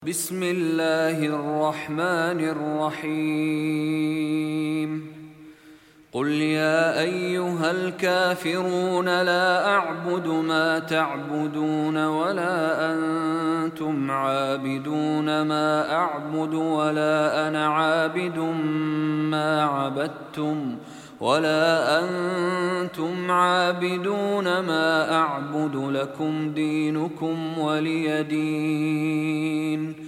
بسم الله الرحمن الرحيم قل يا أيها الكافرون لا أعبد ما تعبدون ولا أنتم عابدون ما أعبد ولا أنا عابد ما عبدتم ولا أنتم عابدون ما أعبد لكم دينكم ولي دين